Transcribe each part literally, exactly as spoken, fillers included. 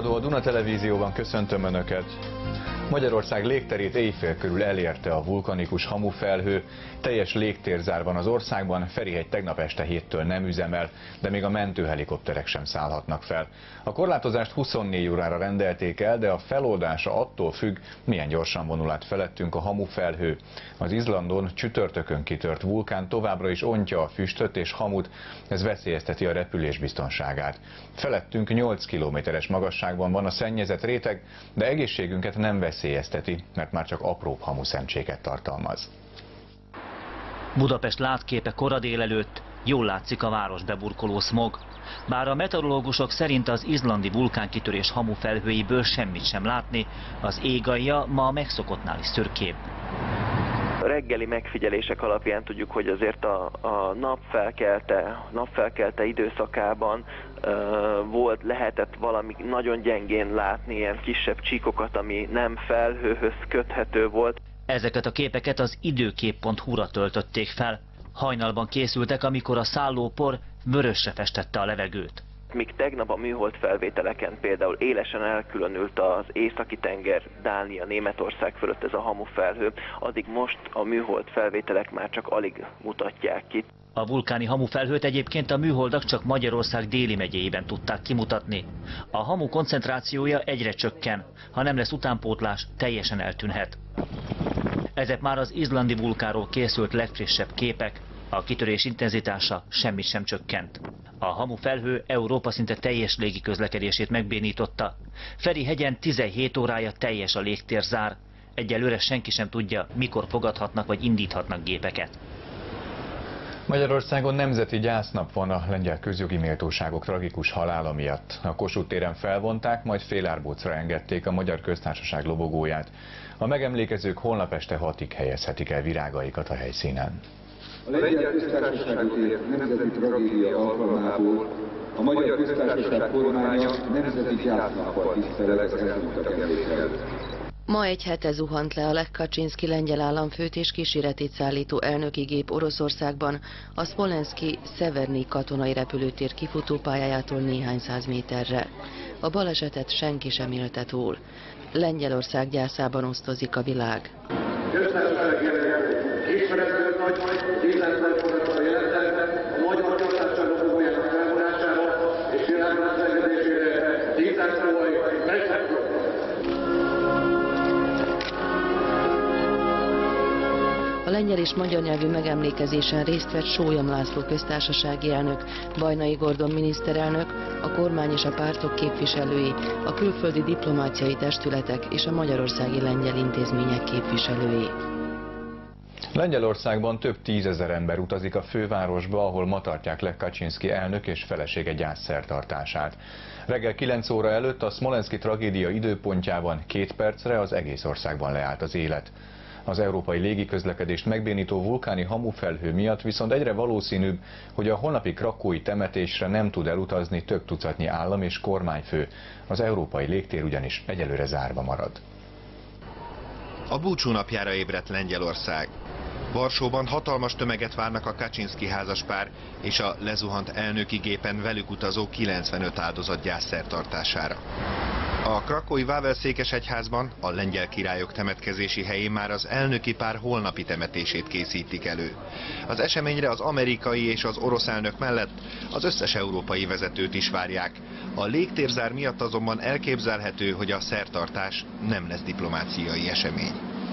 Hírmondó, a Duna Televízióban köszöntöm Önöket. Magyarország légterét éjfél körül elérte a vulkanikus hamufelhő. Teljes légtérzár van az országban, Ferihegy tegnap este héttől nem üzemel, de még a mentőhelikopterek sem szállhatnak fel. A korlátozást huszonnégy órára rendelték el, de a feloldása attól függ, milyen gyorsan vonul át felettünk a hamufelhő. Az Izlandon csütörtökön kitört vulkán továbbra is ontja a füstöt és hamut, ez veszélyezteti a repülés biztonságát. Felettünk nyolc kilométeres magasságban van a szennyezett réteg, de egészségünket nem veszélyezteti, mert már csak apróbb hamuszemcséket tartalmaz. Budapest látképe kora délelőtt, jól látszik a város beburkoló szmog. Bár a meteorológusok szerint az izlandi vulkánkitörés hamufelhőiből semmit sem látni, az ég alja ma a megszokottnál is szürkébb. A reggeli megfigyelések alapján tudjuk, hogy azért a, a napfelkelte, napfelkelte időszakában uh, volt, lehetett valami nagyon gyengén látni ilyen kisebb csíkokat, ami nem felhőhöz köthető volt. Ezeket a képeket az időkép pont hu-ra töltötték fel. Hajnalban készültek, amikor a szállópor vörösre festette a levegőt. Míg tegnap a műhold felvételeken például élesen elkülönült az északi tenger, Dánia, Németország fölött ez a hamufelhő, addig most a műhold felvételek már csak alig mutatják ki. A vulkáni hamufelhőt egyébként a műholdak csak Magyarország déli megyéiben tudták kimutatni. A hamu koncentrációja egyre csökken, ha nem lesz utánpótlás, teljesen eltűnhet. Ezek már az izlandi vulkánról készült legfrissebb képek, a kitörés intenzitása semmit sem csökkent. A hamufelhő Európa szinte teljes légiközlekedését megbénította. Ferihegyen tizenhét órája teljes a légtérzár. Egyelőre senki sem tudja, mikor fogadhatnak vagy indíthatnak gépeket. Magyarországon nemzeti gyásznap van a lengyel közjogi méltóságok tragikus halála miatt. A Kossuth téren felvonták, majd félárbócra engedték a Magyar Köztársaság lobogóját. A megemlékezők holnap este hatig helyezhetik el virágaikat a helyszínen. A Lengyel Köztársasági tér nemzeti tragédia alkalmából a Magyar Köztársaság kormánya nemzeti gyásznappal tisztelet az elhunytak emlékkel. Ma egy hete zuhant le a Lech Kaczynszki lengyel államfőt és kíséretét szállító elnöki gép Oroszországban, a Szmolenszki Szeverny katonai repülőtér kifutópályájától néhány száz méterre. A balesetet senki sem élte túl. Lengyelország gyászában osztozik a világ. A lengyel és magyar nyelvű megemlékezésen részt vett Sólyom László köztársasági elnök, Bajnai Gordon miniszterelnök, a kormány és a pártok képviselői, a külföldi diplomáciai testületek és a magyarországi lengyel intézmények képviselői. Lengyelországban több tízezer ember utazik a fővárosba, ahol ma tartják Lech Kaczynszki elnök és felesége gyászszertartását. Reggel kilenc óra előtt a szmolenszki tragédia időpontjában két percre az egész országban leállt az élet. Az európai légiközlekedést megbénító vulkáni hamufelhő miatt viszont egyre valószínűbb, hogy a holnapi krakói temetésre nem tud elutazni több tucatnyi állam és kormányfő. Az európai légtér ugyanis egyelőre zárva marad. A búcsú napjára ébredt Lengyelország. Varsóban hatalmas tömeget várnak a Kaczynszki házaspár és a lezuhant elnöki gépen velük utazó kilencvenöt áldozat gyászszertartására. A krakói Wawel-székesegyházban, a lengyel királyok temetkezési helyén már az elnöki pár holnapi temetését készítik elő. Az eseményre az amerikai és az orosz elnök mellett az összes európai vezetőt is várják. A légtérzár miatt azonban elképzelhető, hogy a szertartás nem lesz diplomáciai esemény.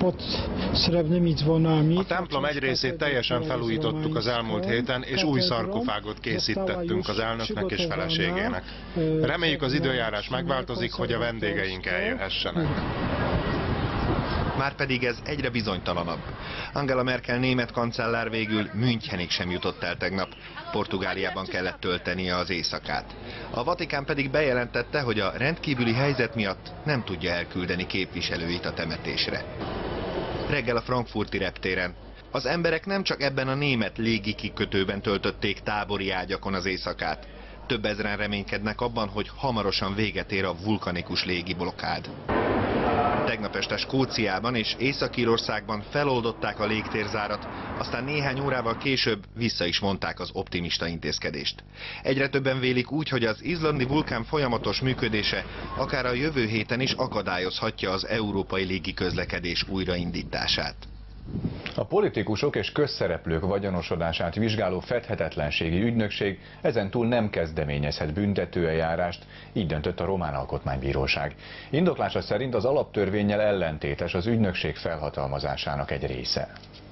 A templom egy részét teljesen felújítottuk az elmúlt héten, és új szarkofágot készítettünk az elnöknek és feleségének. Reméljük, az időjárás megváltozik, hogy a vendégeink eljöhessenek. Márpedig ez egyre bizonytalanabb. Angela Merkel német kancellár végül Münchenig sem jutott el tegnap. Portugáliában kellett töltenie az éjszakát. A Vatikán pedig bejelentette, hogy a rendkívüli helyzet miatt nem tudja elküldeni képviselőit a temetésre. Reggel a frankfurti reptéren. Az emberek nem csak ebben a német légikikötőben töltötték tábori ágyakon az éjszakát. Több ezren reménykednek abban, hogy hamarosan véget ér a vulkanikus légiblokkád. Tegnap este Skóciában és Észak-Írországban feloldották a légtérzárat, aztán néhány órával később vissza is mondták az optimista intézkedést. Egyre többen vélik úgy, hogy az izlandi vulkán folyamatos működése akár a jövő héten is akadályozhatja az európai légiközlekedés újraindítását. A politikusok és közszereplők vagyonosodását vizsgáló fedhetetlenségi ügynökség ezentúl nem kezdeményezhet büntetőeljárást, így döntött a román alkotmánybíróság. Indoklása szerint az alaptörvénnyel ellentétes az ügynökség felhatalmazásának egy része.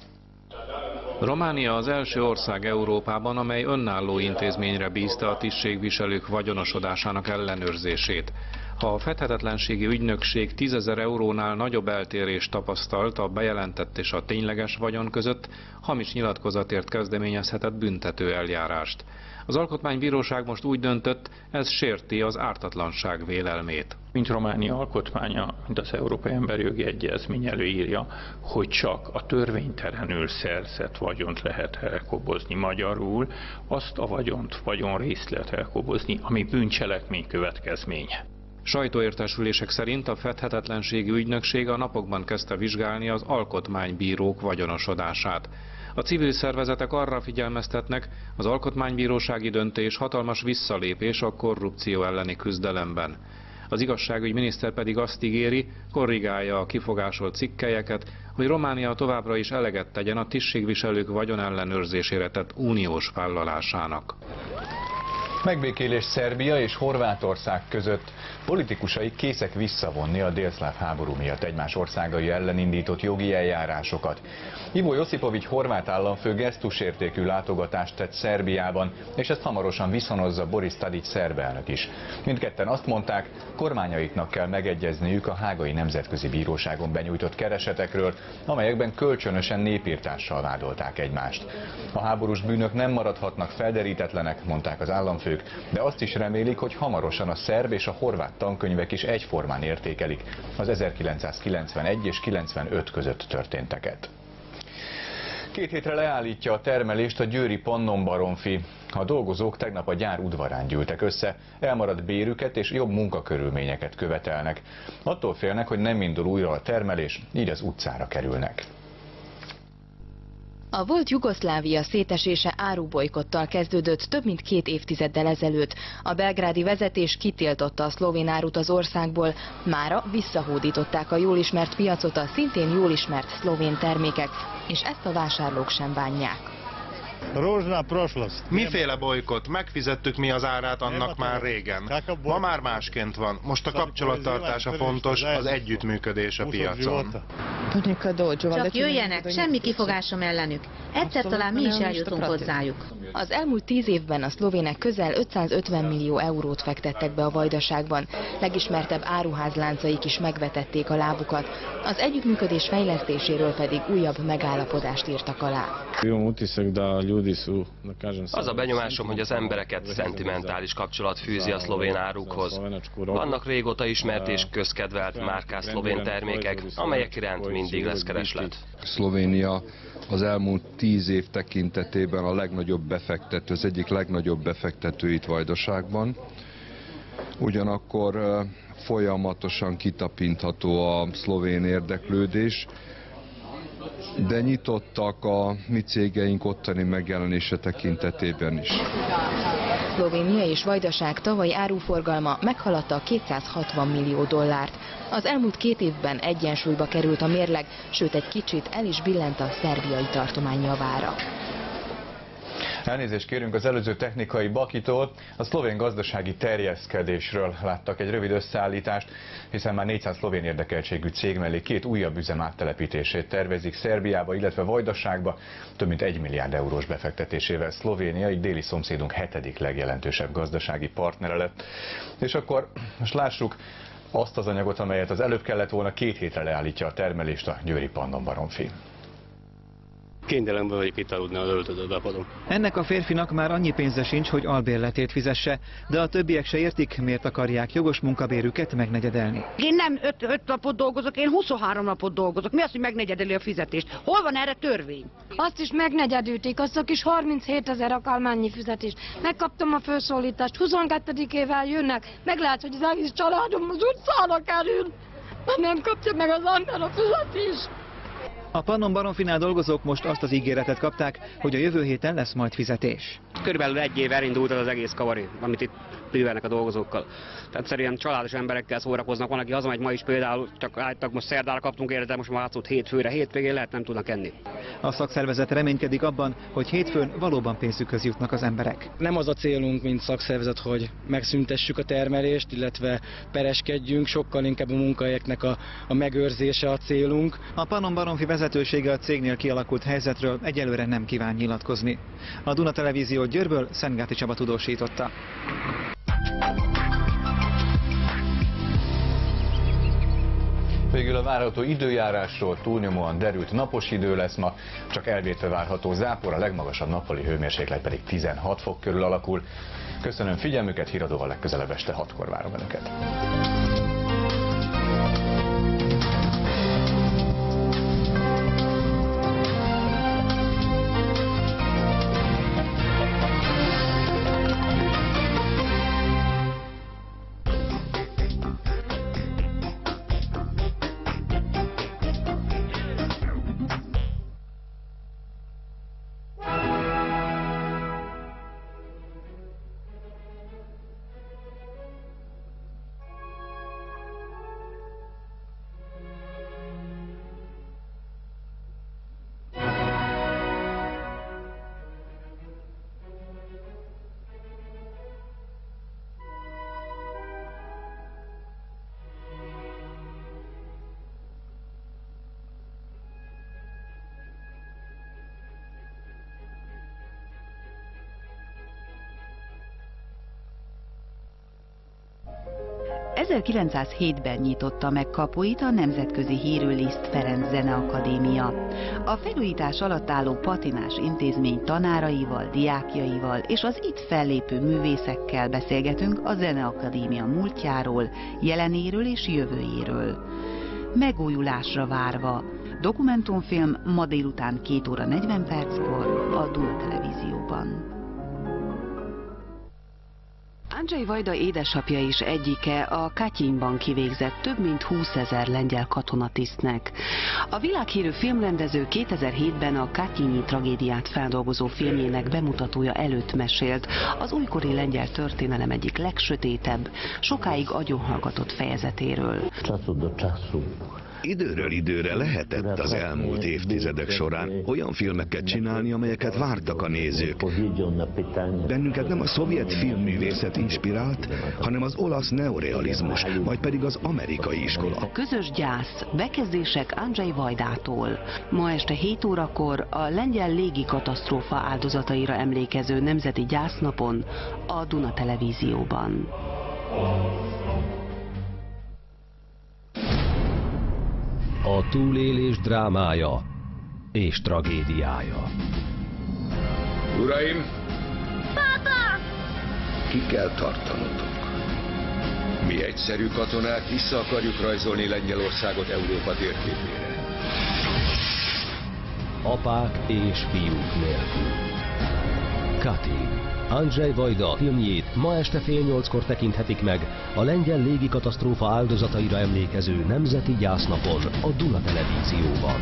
Románia az első ország Európában, amely önálló intézményre bízta a tisztségviselők vagyonosodásának ellenőrzését. Ha a fedhetetlenségi ügynökség tízezer eurónál nagyobb eltérést tapasztalt a bejelentett és a tényleges vagyon között, hamis nyilatkozatért kezdeményezhetett büntető eljárást. Az Alkotmánybíróság most úgy döntött, ez sérti az ártatlanság vélelmét. Mint Románia alkotmánya, mint az Európai Emberi Jogi Egyezmény előírja, hogy csak a törvénytelenül szerzett vagyont lehet elkobozni. Magyarul azt a vagyont, vagyonrészt lehet elkobozni, ami bűncselekmény következménye. Sajtóértesülések szerint a fedhetetlenségi ügynökség a napokban kezdte vizsgálni az alkotmánybírók vagyonosodását. A civil szervezetek arra figyelmeztetnek, az alkotmánybírósági döntés hatalmas visszalépés a korrupció elleni küzdelemben. Az igazságügyi miniszter pedig azt ígéri, korrigálja a kifogásolt cikkelyeket, hogy Románia továbbra is eleget tegyen a tisztségviselők vagyonellenőrzésére tett uniós vállalásának. Megbékélés Szerbia és Horvátország között. Politikusai készek visszavonni a délszláv háború miatt egymás országai ellen indított jogi eljárásokat. Ivo Josipović horvát államfő gesztusértékű látogatást tett Szerbiában, és ezt hamarosan viszonozza Boris Tadić szerb elnök is. Mindketten azt mondták, kormányaiknak kell megegyezniük a Hágai Nemzetközi Bíróságon benyújtott keresetekről, amelyekben kölcsönösen népirtással vádolták egymást. A háborús bűnök nem maradhatnak felderítetlenek, mondták az államfők, de azt is remélik, hogy hamarosan a szerb és a horvát tankönyvek is egyformán értékelik az ezerkilencszázkilencvenegy és kilencvenöt között történteket. Két hétre leállítja a termelést a győri Pannonbaromfi. A dolgozók tegnap a gyár udvarán gyűltek össze, elmaradt bérüket és jobb munkakörülményeket követelnek. Attól félnek, hogy nem indul újra a termelés, így az utcára kerülnek. A volt Jugoszlávia szétesése árubojkottal kezdődött több mint két évtizeddel ezelőtt. A belgrádi vezetés kitiltotta a szlovén árut az országból, mára visszahódították a jól ismert piacot a szintén jól ismert szlovén termékek, és ezt a vásárlók sem bánják. Miféle bolykott? Megfizettük mi az árát annak már régen. Ma már másként van. Most a kapcsolattartása fontos, az együttműködés a piacon. Csak jöjjenek, semmi kifogásom ellenük. Egyszer talán mi is eljutunk hozzájuk. Az elmúlt tíz évben a szlovének közel ötszázötven millió eurót fektettek be a Vajdaságban. Legismertebb áruházláncaik is megvetették a lábukat. Az együttműködés fejlesztéséről pedig újabb megállapodást írtak alá. Az a benyomásom, hogy az embereket szentimentális kapcsolat fűzi a szlovén árukhoz. Vannak régóta ismert és közkedvelt márkás szlovén termékek, amelyek iránt mindig lesz kereslet. Szlovénia az elmúlt tíz év tekintetében a legnagyobb befektető, az egyik legnagyobb befektető itt Vajdaságban. Ugyanakkor folyamatosan kitapintható a szlovén érdeklődés, de nyitottak a mi cégeink ottani megjelenése tekintetében is. Szlovénia és Vajdaság tavalyi áruforgalma meghaladta a kétszázhatvan millió dollárt. Az elmúlt két évben egyensúlyba került a mérleg, sőt egy kicsit el is billent a szerbiai tartomány javára. Elnézést kérünk az előző technikai bakitól, a szlovén gazdasági terjeszkedésről láttak egy rövid összeállítást, hiszen már négyszáz szlovén érdekeltségű cég mellé két újabb üzem áttelepítését tervezik Szerbiába, illetve Vajdaságba, több mint egy milliárd eurós befektetésével Szlovénia, így déli szomszédunk hetedik legjelentősebb gazdasági partnere lett. És akkor most lássuk azt az anyagot, amelyet az előbb kellett volna, két hétre leállítja a termelést a győri Pannonbaromfi. Kénytelenben vagyok itt aludni az öltözőbe padon. Ennek a férfinak már annyi pénze sincs, hogy albérletét fizesse, de a többiek se értik, miért akarják jogos munkabérüket megnegyedelni. Én nem öt napot dolgozok, én huszonhárom napot dolgozok. Mi az, hogy megnegyedeli a fizetést? Hol van erre törvény? Azt is megnegyedülték, azt a kis harminchétezer akármennyi fizetést. Megkaptam a felszólítást, huszonkettedikével jönnek, meg lehet, hogy az egész családom az utcára kerül. nem kapja meg az ember a fizetést. A Pannon Baromfinál dolgozók most azt az ígéretet kapták, hogy a jövő héten lesz majd fizetés. Körülbelül egy év elindult az egész kavaré, amit itt művelnek a dolgozókkal. Tehát szerint családos emberekkel szórakoznak, van, aki hazamegy ma is például, csak álltak, most szerdára kaptunk érte, most már átszott hétfőre, hétvégén lehet nem tudnak enni. A szakszervezet reménykedik abban, hogy hétfőn valóban pénzükhöz jutnak az emberek. Nem az a célunk, mint szakszervezet, hogy megszüntessük a termelést, illetve pereskedjünk, sokkal inkább a munkahelyeknek a, a megőrzése a célunk. A Pannon Baromfi vezetősége a cégnél kialakult helyzetről egyelőre nem kíván nyilatkozni. A Duna Televízió Győrből Szentgáti Csaba tudósította. Végül a várható időjárásról túlnyomóan derült napos idő lesz ma, csak elvétve várható zápor, a legmagasabb nappali hőmérséklet pedig tizenhat fok körül alakul. Köszönöm figyelmüket, híradóval legközelebb este hatkor várom Önöket. ezerkilencszázhétben nyitotta meg kapuit a nemzetközi hírű Liszt Ferenc Zeneakadémia. A felújítás alatt álló patinás intézmény tanáraival, diákjaival és az itt fellépő művészekkel beszélgetünk a Zeneakadémia múltjáról, jelenéről és jövőjéről. Megújulásra várva. Dokumentumfilm ma délután két óra negyven perckor a Duna Televízióban. Andrzej Vajda édesapja is egyike a Katyinban kivégzett több mint húszezer lengyel katonatisztnek. A világhírű filmrendező kétezer-hétben a katyinyi tragédiát feldolgozó filmjének bemutatója előtt mesélt az újkori lengyel történelem egyik legsötétebb, sokáig agyonhallgatott fejezetéről. Időről időre lehetett az elmúlt évtizedek során olyan filmeket csinálni, amelyeket vártak a nézők. Bennünket nem a szovjet filmművészet inspirált, hanem az olasz neorealizmus, vagy pedig az amerikai iskola. Közös gyász, bekezdések Andrzej Vajdától. Ma este hét órakor a lengyel légi katasztrófa áldozataira emlékező nemzeti gyásznapon a Duna Televízióban. A túlélés drámája és tragédiája. Uraim! Pápa! Ki kell tartanotok. Mi egyszerű katonák vissza akarjuk rajzolni Lengyelországot Európa térképére. Apák és fiúk nélkül. Katyn. Andrzej Vajda filmjét ma este fél nyolckor tekinthetik meg a lengyel légikatasztrófa áldozataira emlékező nemzeti gyásznapon a Duna Televízióban.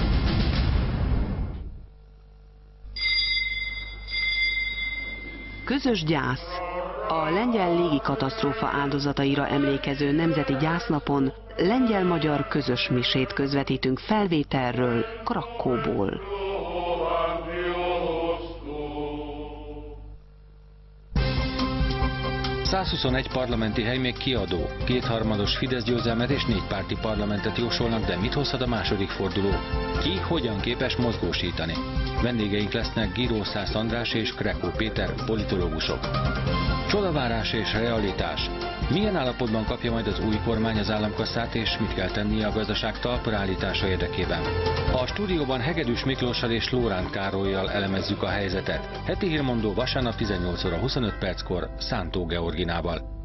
Közös gyász. A lengyel légikatasztrófa áldozataira emlékező nemzeti gyásznapon lengyel-magyar közös misét közvetítünk felvételről, Krakkóból. százhuszonegy parlamenti hely még kiadó, kétharmados Fidesz győzelmet és négy párti parlamentet jósolnak, de mit hozhat a második forduló? Ki hogyan képes mozgósítani? Vendégeink lesznek Giró Szász András és Krekó Péter, politológusok. Csodavárás és realitás. Milyen állapotban kapja majd az új kormány az államkasszát, és mit kell tennie a gazdaság talpra állítása érdekében? A stúdióban Hegedűs Miklóssal és Lóránt Károllyal elemezzük a helyzetet. Heti hírmondó vasárnap tizennyolc óra huszonöt perckor Szántó Georginával.